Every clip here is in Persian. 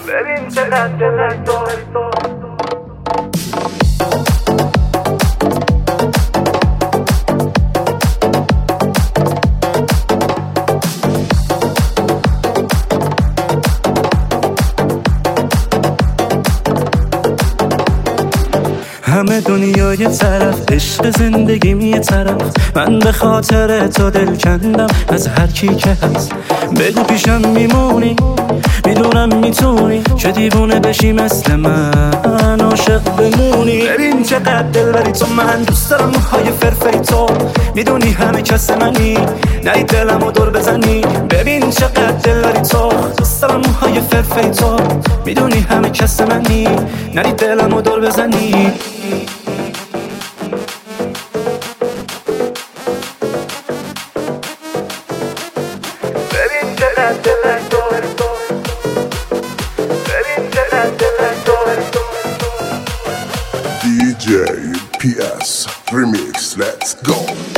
ببین چقدر دلت داری تو. همه دنیا یه طرف، عشق زندگیم یه طرف. من به خاطر تو دل کندم از هر کی که هست. بگو پیشم میمونی، میدونم میتونی چه دیوونه بشی مثل من، عاشق بمونی. ببین چقدر دل بری تو، من دوست دارم موهای فرفری تو. میدونی همه کس منی، نری دلمو دور بزنی. ببین چقدر دل بری تو، دوست دارم موهای فرفری تو. میدونی همه کس منی، نری دلمو دور بزنی. ببین چقدر دلت داری تو. ببین چقدر دلت داری تو. DJ PS Remix, let's go.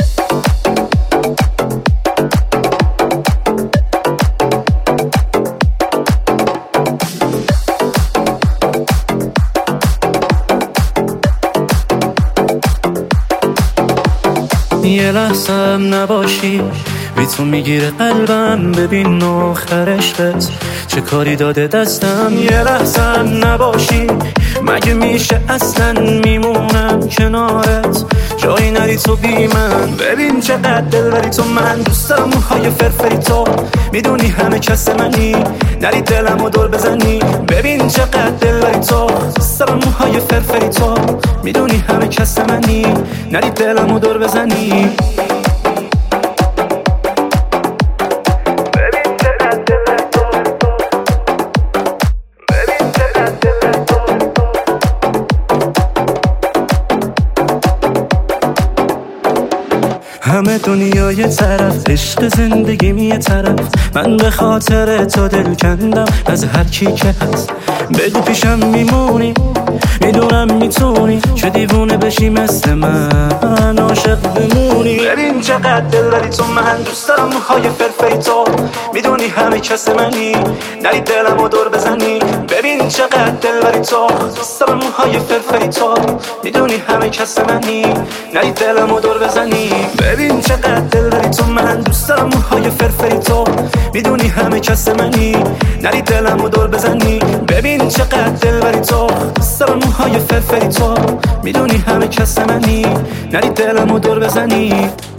یه لحظه هم نباشی، بی تو میگیره قلبم. ببین آخر عشقت چه کاری داده دستم. یه لحظه هم نباشی، مگه میشه اصلا میمونم کنارت، جایی نری تو بی من. ببین چقدر دل بری تو، من دوست دارم موهای فرفری تو. میدونی همه کس منی، نری دلمو دور بزنی. ببین چقدر دل بری تو، دوست دارم موهای فرفری تو. میدونی همه کس منی، نری دلمو دور بزنی. همه دنیا یه طرف، عشق زندگیم یه طرف. من به خاطر تو دل کندم از هر کی که هست. بگو پیشم میمونی، میدونم میتونی چه دیوونه بشی مثل من، عاشق بمونی. ببین چقدر دل داری تو، من دوست دارم موهای فرفری تو. میدونی همه کس منی، نری دلمو دور بزنی. ببین چقدر دل داری تو، دوست دارم موهای فرفری تو. میدونی همه کس منی، نری دلمو دور بزنی. ببین چقدر دل داری تو، من دوست دارم موهای فرفری تو. میدونی همه کس منی، نری دلمو دور بزنی. ببین چقدر دل داری تو، دوست دارم موهای فرفری تو. میدونی همه کس منی، نری دلمو دور بزنی.